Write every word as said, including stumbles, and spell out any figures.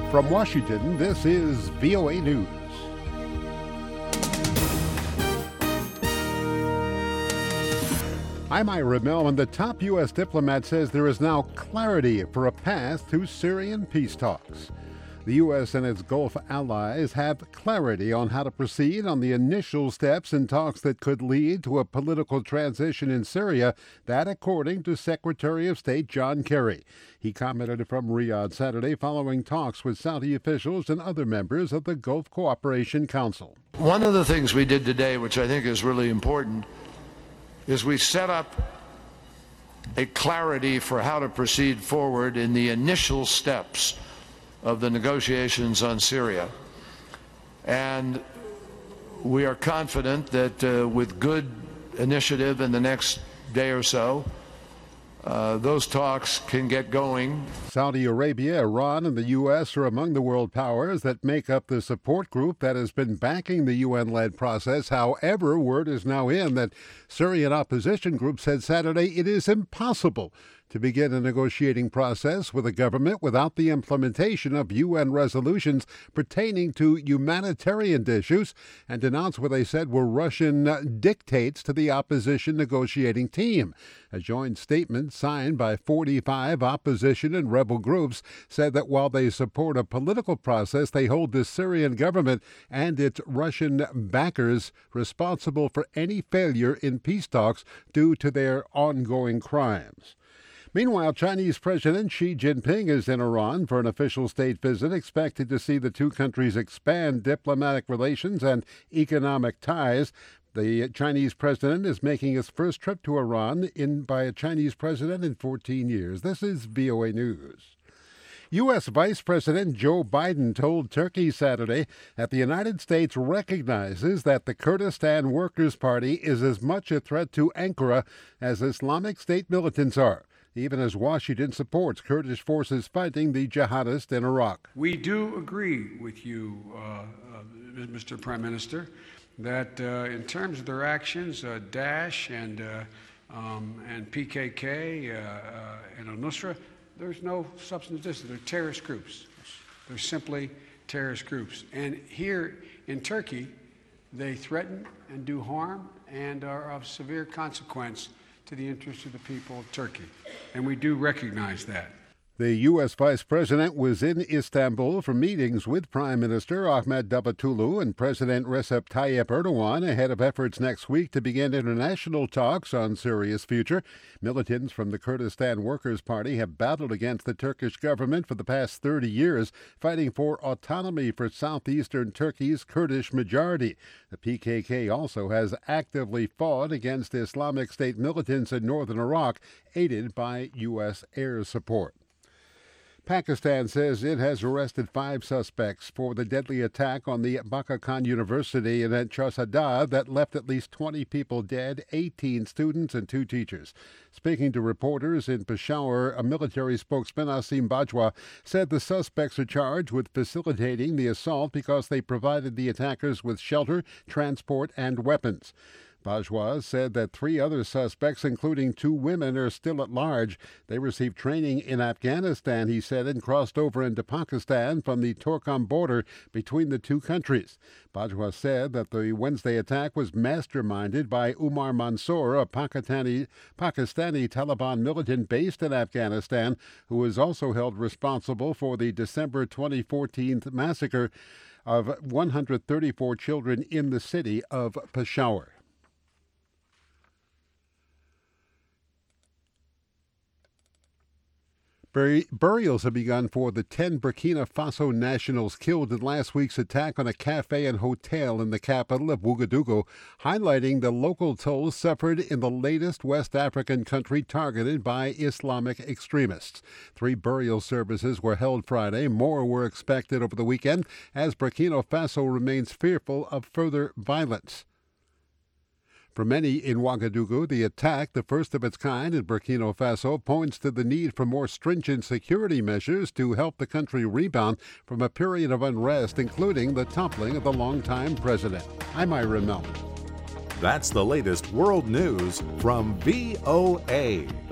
From Washington, this is V O A News. I'm Ira Melman. The top U S diplomat says there is now clarity for a path to Syrian peace talks. The U S and its Gulf allies have clarity on how to proceed on the initial steps in talks that could lead to a political transition in Syria, that according to Secretary of State John Kerry. He commented from Riyadh Saturday following talks with Saudi officials and other members of the Gulf Cooperation Council. One of the things we did today, which I think is really important, is we set up a clarity for how to proceed forward in the initial steps of the negotiations on Syria. And we are confident that uh, with good initiative in the next day or so, Uh, those talks can get going. Saudi Arabia, Iran, and the U S are among the world powers that make up the support group that has been backing the U N-led process. However, word is now in that Syrian opposition groups said Saturday it is impossible to begin a negotiating process with a government without the implementation of U N resolutions pertaining to humanitarian issues, and denounced what they said were Russian dictates to the opposition negotiating team. A joint statement signed by forty-five opposition and rebel groups said that while they support a political process, they hold the Syrian government and its Russian backers responsible for any failure in peace talks due to their ongoing crimes. Meanwhile, Chinese President Xi Jinping is in Iran for an official state visit, expected to see the two countries expand diplomatic relations and economic ties. The Chinese president is making his first trip to Iran in by a Chinese president in fourteen years. This is V O A News. U S. Vice President Joe Biden told Turkey Saturday that the United States recognizes that the Kurdistan Workers' Party is as much a threat to Ankara as Islamic State militants are, even as Washington supports Kurdish forces fighting the jihadists in Iraq. We do agree with you, uh, uh, Mister Prime Minister, that uh, in terms of their actions, uh, Daesh and, uh, um, and P K K uh, uh, and al-Nusra, there's no substance to this. They're terrorist groups. They're simply terrorist groups. And here in Turkey, they threaten and do harm and are of severe consequence to the interests of the people of Turkey. And we do recognize that. The U S. Vice President was in Istanbul for meetings with Prime Minister Ahmet Davutoglu and President Recep Tayyip Erdogan ahead of efforts next week to begin international talks on Syria's future. Militants from the Kurdistan Workers' Party have battled against the Turkish government for the past thirty years, fighting for autonomy for southeastern Turkey's Kurdish majority. The P K K also has actively fought against Islamic State militants in northern Iraq, aided by U S air support. Pakistan says it has arrested five suspects for the deadly attack on the Baka Khan University in Charsadda that left at least twenty people dead, eighteen students and two teachers. Speaking to reporters in Peshawar, a military spokesman, Asim Bajwa, said the suspects are charged with facilitating the assault because they provided the attackers with shelter, transport, and weapons. Bajwa said that three other suspects, including two women, are still at large. They received training in Afghanistan, he said, and crossed over into Pakistan from the Torkham border between the two countries. Bajwa said that the Wednesday attack was masterminded by Umar Mansour, a Pakistani, Pakistani Taliban militant based in Afghanistan, who is also held responsible for the December twenty fourteen massacre of one hundred thirty-four children in the city of Peshawar. Burials have begun for the ten Burkina Faso nationals killed in last week's attack on a cafe and hotel in the capital of Ouagadougou, highlighting the local toll suffered in the latest West African country targeted by Islamic extremists. Three burial services were held Friday. More were expected over the weekend as Burkina Faso remains fearful of further violence. For many in Ouagadougou, the attack, the first of its kind in Burkina Faso, points to the need for more stringent security measures to help the country rebound from a period of unrest, including the toppling of the longtime president. I'm Ira Melman. That's the latest world news from V O A.